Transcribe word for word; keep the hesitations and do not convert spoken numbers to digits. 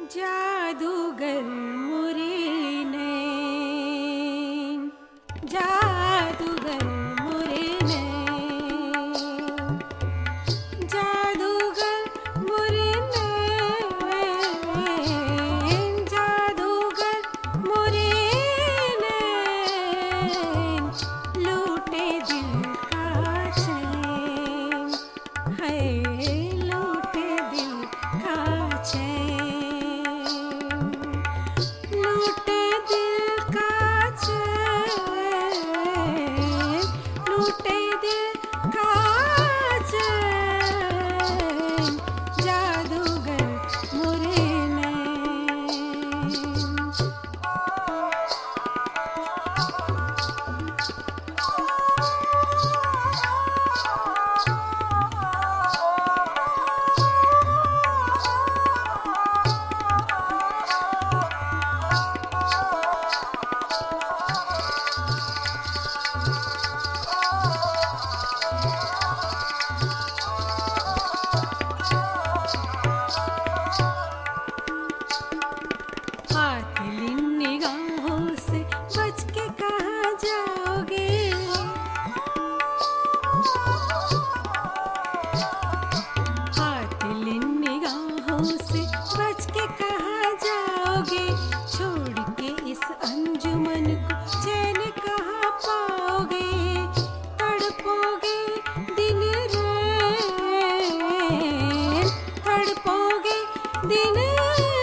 जादूगर मोरे नैन, जादूगर मोरे नैन, जादूगर मोरे नैन, जादूगर मोरे नैन, लूटे दिल का चैन, है लूटे दिल का चैन। लूटे दिल का चैन, लूटे दिल का चैन, जादूगर मोरे नैन। कातिल निगाहों से बच के कहाँ जाओगे, कातिल निगाहों से बच के कहाँ जाओगे, छोड़ के इस अंजुमन को चैन कहाँ पाओगे, तड़पोगे दिन रैन, तड़पोगे दिन